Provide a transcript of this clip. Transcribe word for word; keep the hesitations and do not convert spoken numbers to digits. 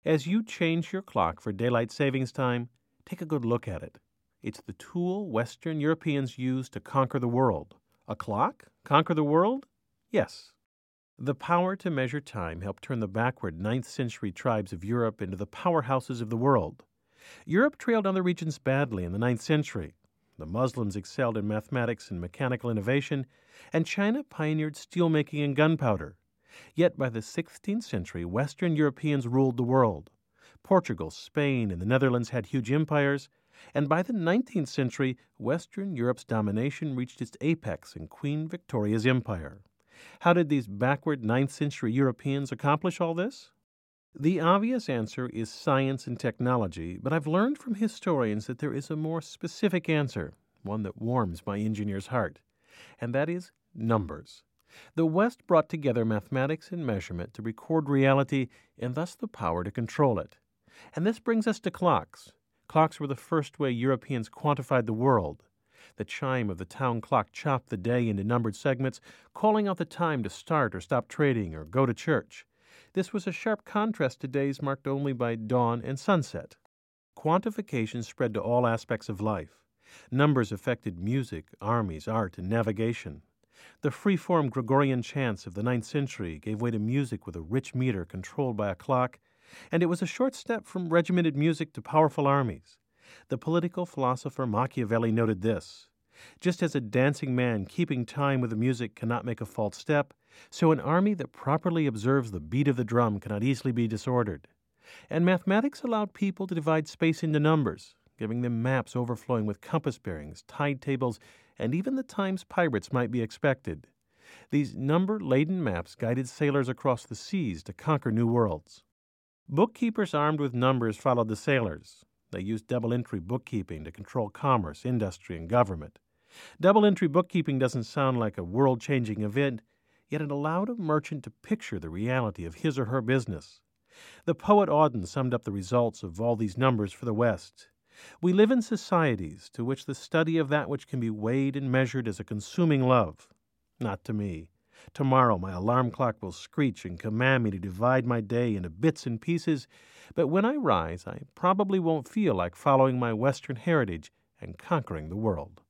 As you change your clock for daylight savings time, take a good look at it. It's the tool Western Europeans used to conquer the world. A clock? Conquer the world? Yes. The power to measure time helped turn the backward ninth century tribes of Europe into the powerhouses of the world. Europe trailed other regions badly in the ninth century. The Muslims excelled in mathematics and mechanical innovation, and China pioneered steelmaking and gunpowder. Yet by the sixteenth century, Western Europeans ruled the world. Portugal, Spain, and the Netherlands had huge empires, and by the nineteenth century, Western Europe's domination reached its apex in Queen Victoria's empire. How did these backward ninth century Europeans accomplish all this? The obvious answer is science and technology, but I've learned from historians that there is a more specific answer, one that warms my engineer's heart, and that is numbers. The West brought together mathematics and measurement to record reality and thus the power to control it. And this brings us to clocks. Clocks were the first way Europeans quantified the world. The chime of the town clock chopped the day into numbered segments, calling out the time to start or stop trading or go to church. This was a sharp contrast to days marked only by dawn and sunset. Quantification spread to all aspects of life. Numbers affected music, armies, art, and navigation. The free-form Gregorian chants of the ninth century gave way to music with a rich meter controlled by a clock, and it was a short step from regimented music to powerful armies. The political philosopher Machiavelli noted this: just as a dancing man keeping time with the music cannot make a false step, so an army that properly observes the beat of the drum cannot easily be disordered. And mathematics allowed people to divide space into numbers, giving them maps overflowing with compass bearings, tide tables, and even the times pirates might be expected. These number-laden maps guided sailors across the seas to conquer new worlds. Bookkeepers armed with numbers followed the sailors. They used double-entry bookkeeping to control commerce, industry, and government. Double-entry bookkeeping doesn't sound like a world-changing event, yet it allowed a merchant to picture the reality of his or her business. The poet Auden summed up the results of all these numbers for the West. We live in societies to which the study of that which can be weighed and measured is a consuming love. Not to me. Tomorrow my alarm clock will screech and command me to divide my day into bits and pieces, but when I rise, I probably won't feel like following my Western heritage and conquering the world.